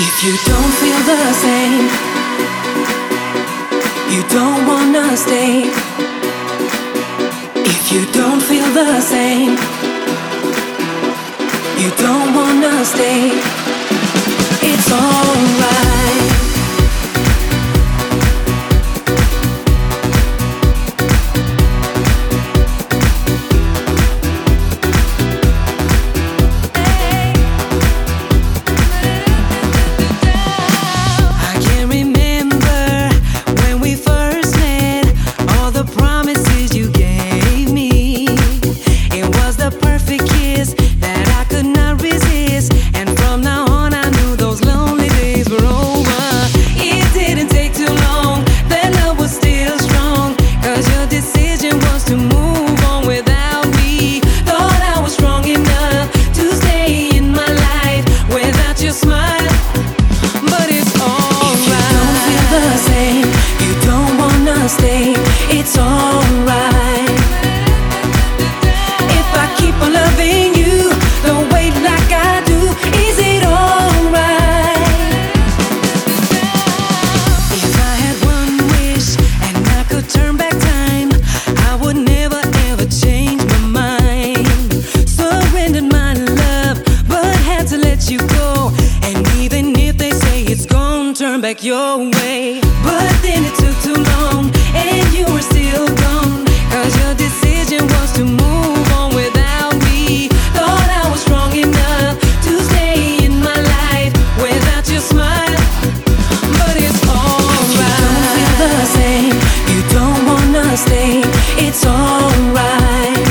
If you don't feel the same, you don't wanna stay. If you don't feel the same, you don't wanna stay. It's alright. Stay, it's alright. If I keep on loving you the way like I do, is it alright? If I had one wish and I could turn back time, I would never ever change my mind. Surrendered my love, but had to let you go. And even if they say it's gone, turn back your way. But then it took too long, and you were still gone, 'cause your decision was to move on without me. Thought I was strong enough to stay in my life without your smile, but it's alright. If you don't feel the same, you don't wanna stay, it's alright.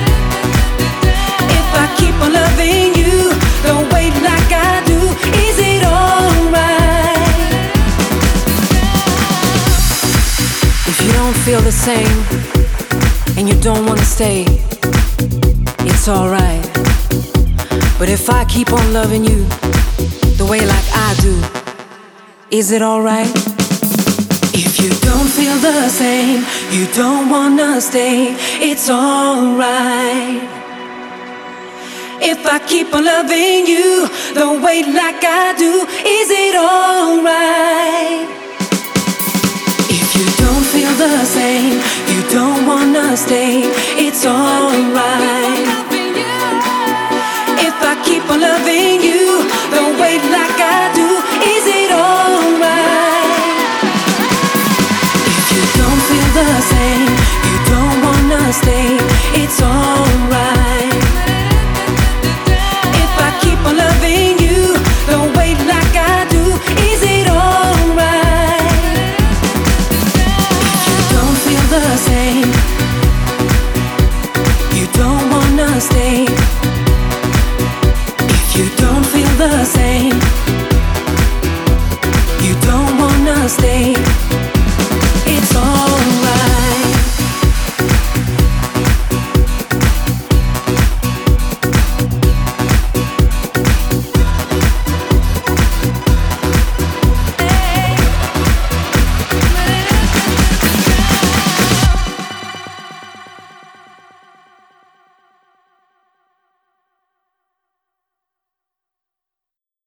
If I keep on loving you the way like I do, is it alright? If you don't feel the same and you don't wanna stay, it's alright. But if I keep on loving you the way like I do, is it alright? If you don't feel the same, you don't wanna stay, it's alright. If I keep on loving you the way like I do, is it alright? If you don't feel the same, you don't wanna stay, it's alright.